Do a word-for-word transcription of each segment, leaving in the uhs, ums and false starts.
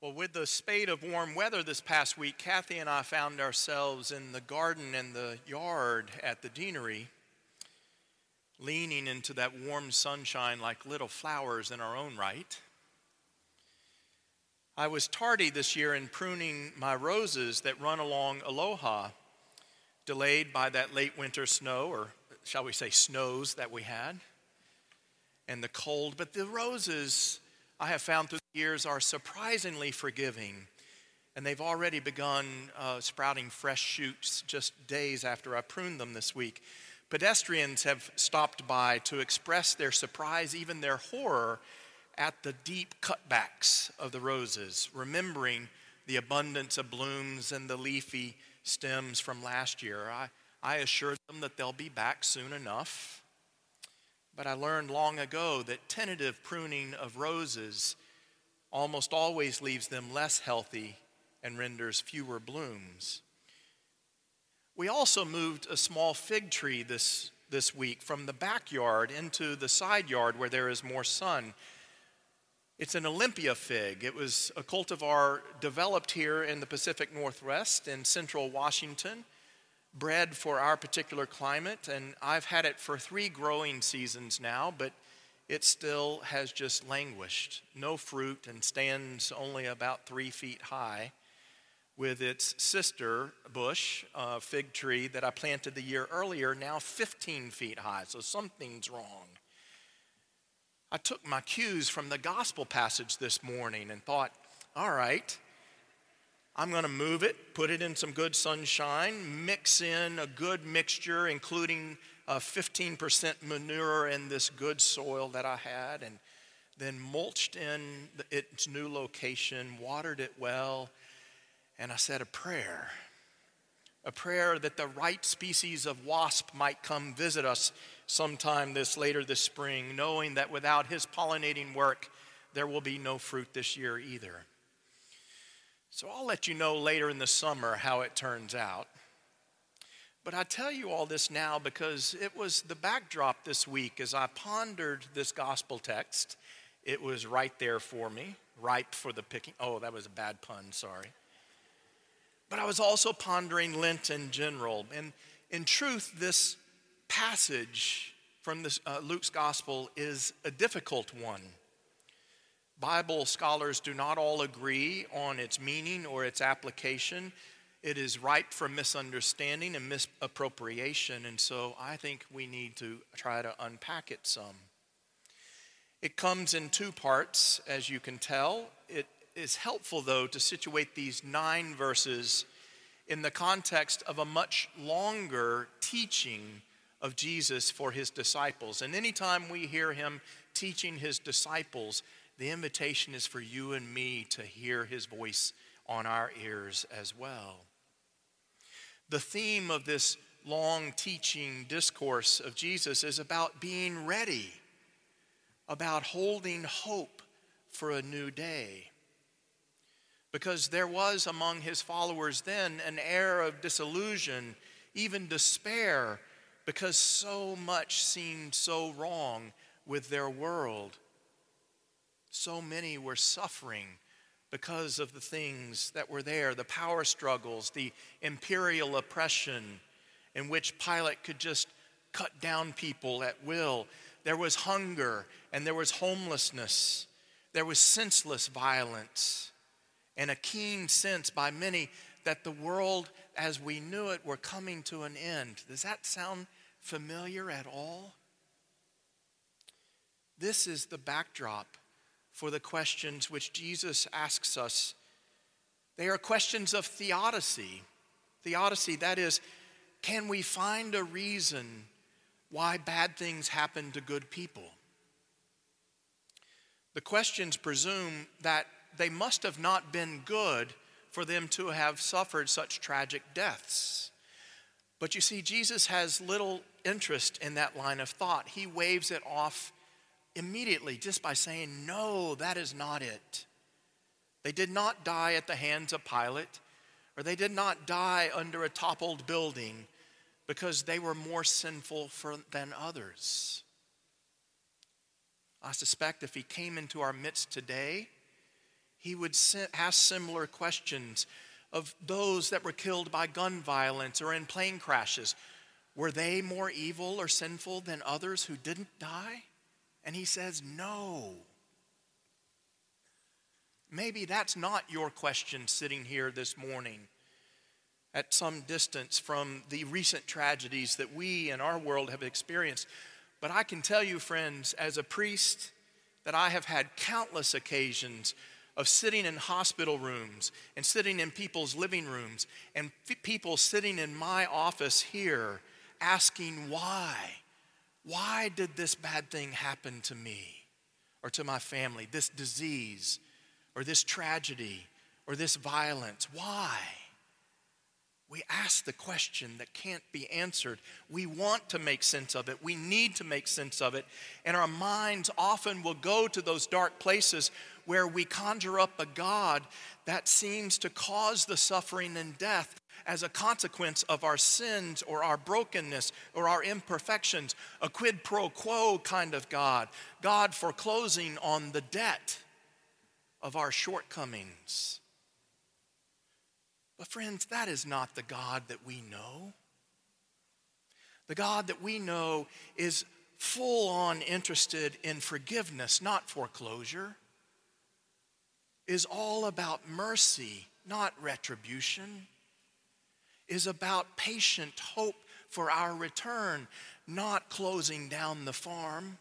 Well, with the spate of warm weather this past week, Kathy and I found ourselves in the garden and the yard at the deanery, leaning into that warm sunshine like little flowers in our own right. I was tardy this year in pruning my roses that run along Aloha, delayed by that late winter snow, or shall we say snows that we had, and the cold. But the roses, I have found through the years, are surprisingly forgiving, and they've already begun uh, sprouting fresh shoots just days after I pruned them this week. Pedestrians have stopped by to express their surprise, even their horror, at the deep cutbacks of the roses, remembering the abundance of blooms and the leafy stems from last year. I, I assured them that they'll be back soon enough. But I learned long ago that tentative pruning of roses almost always leaves them less healthy and renders fewer blooms. We also moved a small fig tree this, this week from the backyard into the side yard where there is more sun. It's an Olympia fig. It was a cultivar developed here in the Pacific Northwest in central Washington, bred for our particular climate, and I've had it for three growing seasons now, but it still has just languished. No fruit and stands only about three feet high, with its sister bush, a fig tree that I planted the year earlier, now fifteen feet high, so something's wrong. I took my cues from the gospel passage this morning and thought, all right, I'm going to move it, put it in some good sunshine, mix in a good mixture, including uh, fifteen percent manure in this good soil that I had, and then mulched in its new location, watered it well, and I said a prayer. A prayer that the right species of wasp might come visit us sometime this later this spring, knowing that without his pollinating work, there will be no fruit this year either. So I'll let you know later in the summer how it turns out. But I tell you all this now because it was the backdrop this week as I pondered this gospel text. It was right there for me, ripe for the picking. Oh, that was a bad pun, sorry. But I was also pondering Lent in general. And in truth, this passage from this, uh, Luke's gospel is a difficult one. Bible scholars do not all agree on its meaning or its application. It is ripe for misunderstanding and misappropriation, and so I think we need to try to unpack it some. It comes in two parts, as you can tell. It is helpful, though, to situate these nine verses in the context of a much longer teaching of Jesus for his disciples. And anytime we hear him teaching his disciples, the invitation is for you and me to hear his voice on our ears as well. The theme of this long teaching discourse of Jesus is about being ready, about holding hope for a new day. Because there was among his followers then an air of disillusion, even despair, because so much seemed so wrong with their world. So many were suffering because of the things that were there, the power struggles, the imperial oppression in which Pilate could just cut down people at will. There was hunger and there was homelessness. There was senseless violence and a keen sense by many that the world as we knew it were coming to an end. Does that sound familiar at all? This is the backdrop for the questions which Jesus asks us. They are questions of theodicy. Theodicy, that is, can we find a reason why bad things happen to good people? The questions presume that they must have not been good for them to have suffered such tragic deaths. But you see, Jesus has little interest in that line of thought. He waves it off immediately just by saying, no, that is not it. They did not die at the hands of Pilate, or they did not die under a toppled building because they were more sinful for, than others. I suspect if he came into our midst today, He would ask similar questions of those that were killed by gun violence or in plane crashes. Were they more evil or sinful than others who didn't die? And he says, no. Maybe that's not your question sitting here this morning at some distance from the recent tragedies that we in our world have experienced. But I can tell you, friends, as a priest, that I have had countless occasions of sitting in hospital rooms and sitting in people's living rooms and f- people sitting in my office here asking why. Why did this bad thing happen to me or to my family, this disease or this tragedy or this violence? Why? We ask the question that can't be answered. We want to make sense of it. We need to make sense of it. And our minds often will go to those dark places where we conjure up a God that seems to cause the suffering and death as a consequence of our sins or our brokenness or our imperfections. A quid pro quo kind of God. God foreclosing on the debt of our shortcomings. But friends, that is not the God that we know. The God that we know is full on interested in forgiveness, not foreclosure. Is all about mercy, not retribution. Is about patient hope for our return, not closing down the farm.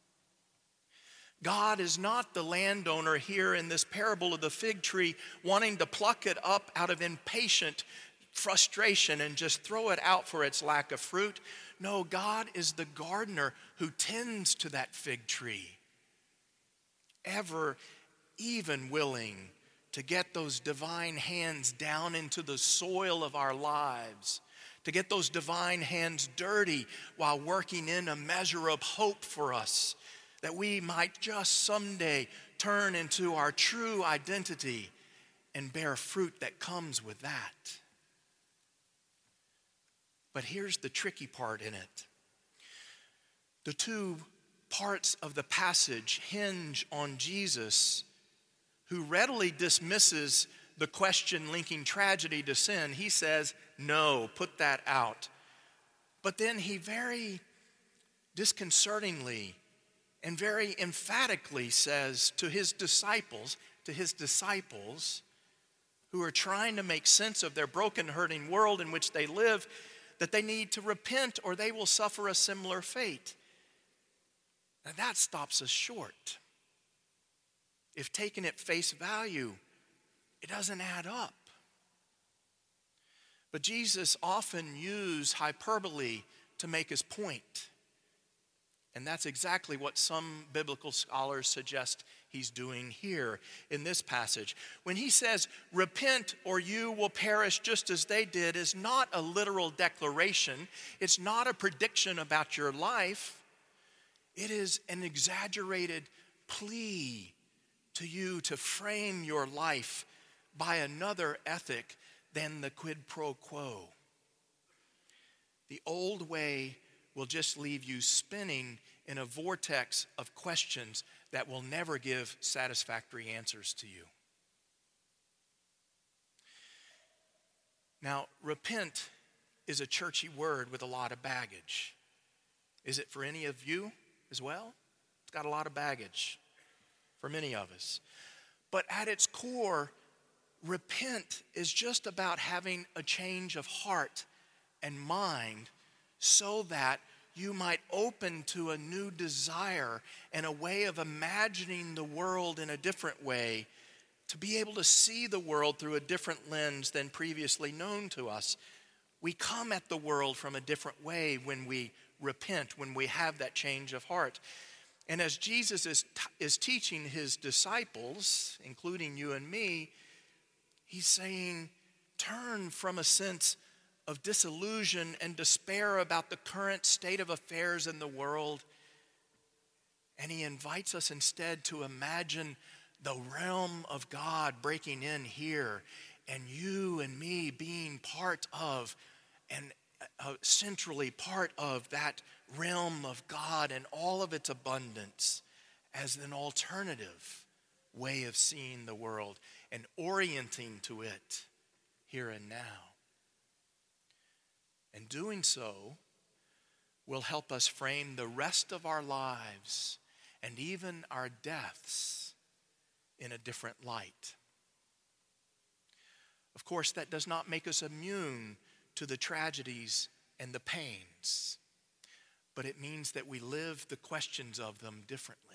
God is not the landowner here in this parable of the fig tree wanting to pluck it up out of impatient frustration and just throw it out for its lack of fruit. No, God is the gardener who tends to that fig tree, ever even willing to get those divine hands down into the soil of our lives, to get those divine hands dirty while working in a measure of hope for us, that we might just someday turn into our true identity and bear fruit that comes with that. But here's the tricky part in it. The two parts of the passage hinge on Jesus, who readily dismisses the question linking tragedy to sin. He says, no, put that out. But then he very disconcertingly and very emphatically says to his disciples, to his disciples who are trying to make sense of their broken, hurting world in which they live, that they need to repent or they will suffer a similar fate. Now that stops us short. If taken at face value, it doesn't add up. But Jesus often used hyperbole to make his point. And that's exactly what some biblical scholars suggest he's doing here in this passage. When he says, repent or you will perish just as they did, is not a literal declaration. It's not a prediction about your life. It is an exaggerated plea to you to frame your life by another ethic than the quid pro quo. The old way will just leave you spinning in a vortex of questions that will never give satisfactory answers to you. Now, repent is a churchy word with a lot of baggage. Is it for any of you as well? It's got a lot of baggage for many of us. But at its core, repent is just about having a change of heart and mind so that you might open to a new desire and a way of imagining the world in a different way, to be able to see the world through a different lens than previously known to us. We come at the world from a different way when we repent, when we have that change of heart. And as Jesus is, t- is teaching his disciples, including you and me, he's saying, turn from a sense of disillusion and despair about the current state of affairs in the world. And he invites us instead to imagine the realm of God breaking in here, and you and me being part of, and uh, centrally part of that realm of God and all of its abundance as an alternative way of seeing the world and orienting to it here and now. And doing so will help us frame the rest of our lives and even our deaths in a different light. Of course, that does not make us immune to the tragedies and the pains, but it means that we live the questions of them differently.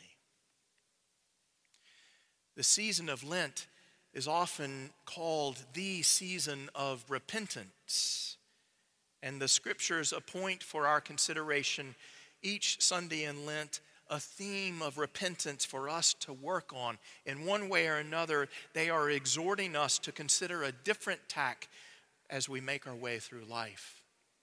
The season of Lent is often called the season of repentance, and the scriptures appoint for our consideration each Sunday in Lent a theme of repentance for us to work on. In one way or another, they are exhorting us to consider a different tack as we make our way through life.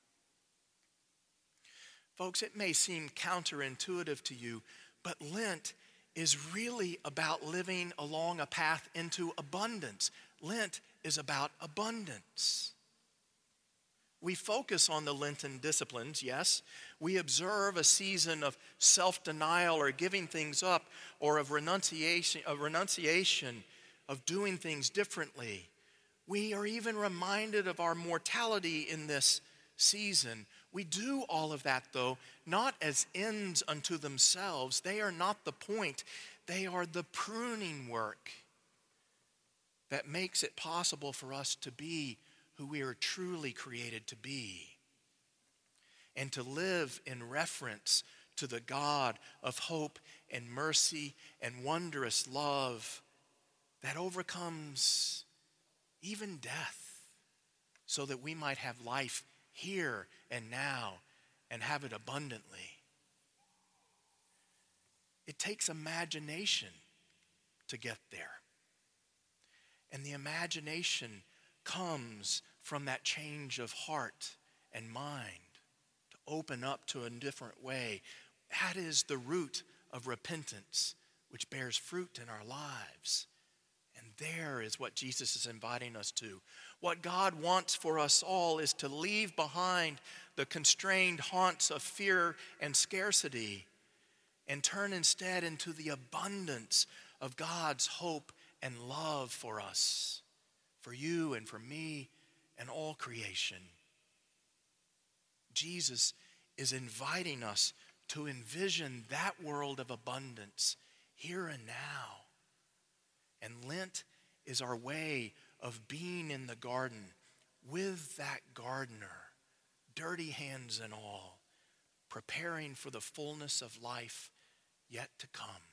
Folks, it may seem counterintuitive to you, but Lent is really about living along a path into abundance. Lent is about abundance. We focus on the Lenten disciplines, yes. We observe a season of self-denial or giving things up, or of renunciation, of renunciation, of doing things differently. We are even reminded of our mortality in this season. We do all of that, though, not as ends unto themselves. They are not the point. They are the pruning work that makes it possible for us to be who we are truly created to be, and to live in reference to the God of hope and mercy and wondrous love that overcomes even death, so that we might have life here and now and have it abundantly. It takes imagination to get there. And the imagination comes from that change of heart and mind to open up to a different way. That is the root of repentance, which bears fruit in our lives. And there is what Jesus is inviting us to. What God wants for us all is to leave behind the constrained haunts of fear and scarcity and turn instead into the abundance of God's hope and love for us, for you and for me and all creation. Jesus is inviting us to envision that world of abundance here and now. And Lent is our way of being in the garden with that gardener, dirty hands and all, preparing for the fullness of life yet to come.